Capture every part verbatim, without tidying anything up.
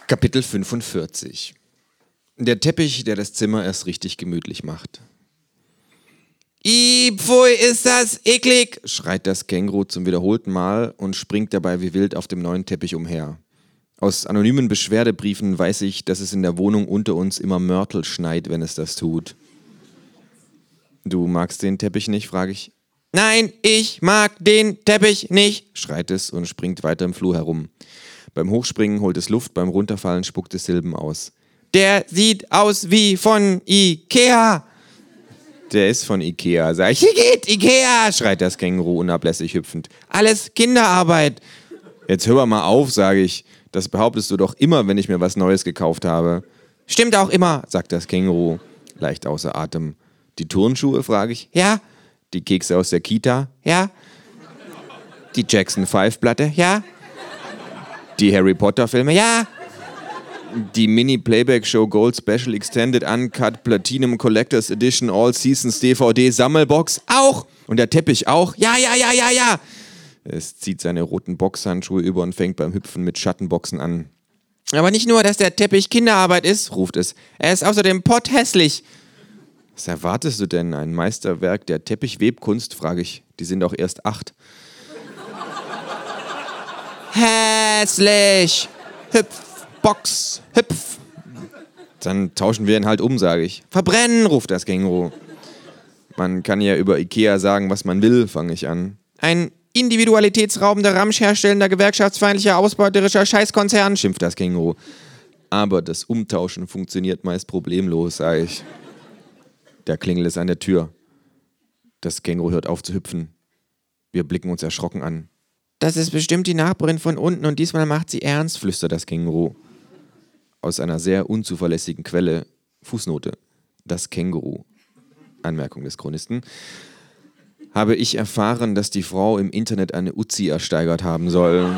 Kapitel fünfundvierzig. Der Teppich, der das Zimmer erst richtig gemütlich macht. Ih, pfui, ist das eklig, schreit das Känguru zum wiederholten Mal und springt dabei wie wild auf dem neuen Teppich umher. Aus anonymen Beschwerdebriefen weiß ich, dass es in der Wohnung unter uns immer Mörtel schneit, wenn es das tut. Du magst den Teppich nicht, frage ich. Nein, ich mag den Teppich nicht, schreit es und springt weiter im Flur herum. Beim Hochspringen holt es Luft, beim Runterfallen spuckt es Silben aus. Der sieht aus wie von Ikea. Der ist von Ikea, sag ich. Hier geht Ikea, schreit das Känguru unablässig hüpfend. Alles Kinderarbeit. Jetzt hör mal auf, sage ich. Das behauptest du doch immer, wenn ich mir was Neues gekauft habe. Stimmt auch immer, sagt das Känguru, leicht außer Atem. Die Turnschuhe, frage ich. Ja. Die Kekse aus der Kita? Ja. Die Jackson Five Platte? Ja. Die Harry Potter Filme? Ja. Die Mini-Playback-Show Gold Special Extended Uncut Platinum Collectors Edition All Seasons D V D Sammelbox? Auch. Und der Teppich auch? Ja, ja, ja, ja, ja. Es zieht seine roten Boxhandschuhe über und fängt beim Hüpfen mit Schattenboxen an. Aber nicht nur, dass der Teppich Kinderarbeit ist, ruft es. Er ist außerdem potthässlich. Was erwartest du denn? Ein Meisterwerk der Teppichwebkunst, frage ich. Die sind auch erst acht. Hässlich. Hüpf, Box, hüpf. Dann tauschen wir ihn halt um, sage ich. Verbrennen, ruft das Känguru. Man kann ja über Ikea sagen, was man will, fange ich an. Ein individualitätsraubender, ramschherstellender, gewerkschaftsfeindlicher, ausbeuterischer Scheißkonzern, schimpft das Känguru. Aber das Umtauschen funktioniert meist problemlos, sage ich. Der Klingel ist an der Tür. Das Känguru hört auf zu hüpfen. Wir blicken uns erschrocken an. Das ist bestimmt die Nachbarin von unten und diesmal macht sie ernst, flüstert das Känguru. Aus einer sehr unzuverlässigen Quelle. Fußnote. Das Känguru. Anmerkung des Chronisten. Habe ich erfahren, dass die Frau im Internet eine Uzi ersteigert haben soll.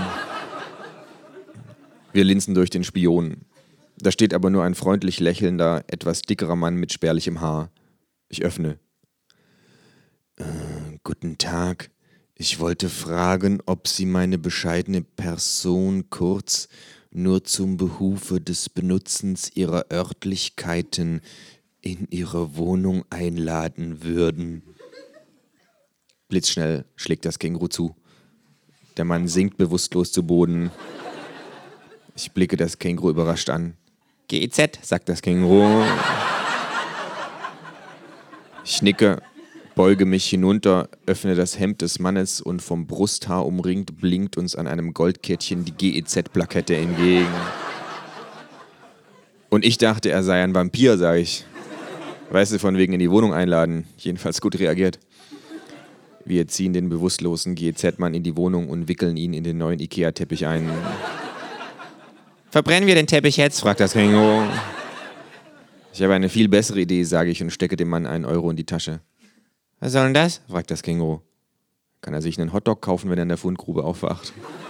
Wir linsen durch den Spion. Da steht aber nur ein freundlich lächelnder, etwas dickerer Mann mit spärlichem Haar. Ich öffne. Äh, guten Tag. Ich wollte fragen, ob Sie meine bescheidene Person kurz nur zum Behufe des Benutzens Ihrer Örtlichkeiten in Ihre Wohnung einladen würden. Blitzschnell schlägt das Känguru zu. Der Mann sinkt bewusstlos zu Boden. Ich blicke das Känguru überrascht an. G E Z, sagt das Känguru. Ich nicke, beuge mich hinunter, öffne das Hemd des Mannes und vom Brusthaar umringt blinkt uns an einem Goldkettchen die G E Z-Plakette entgegen. Und ich dachte, er sei ein Vampir, sage ich. Weißt du, von wegen in die Wohnung einladen. Jedenfalls gut reagiert. Wir ziehen den bewusstlosen G E Z-Mann in die Wohnung und wickeln ihn in den neuen Ikea-Teppich ein. Verbrennen wir den Teppich jetzt? Fragt das Känguru. Ich habe eine viel bessere Idee, sage ich und stecke dem Mann einen Euro in die Tasche. Was soll denn das? Fragt das Känguru. Kann er sich einen Hotdog kaufen, wenn er in der Fundgrube aufwacht?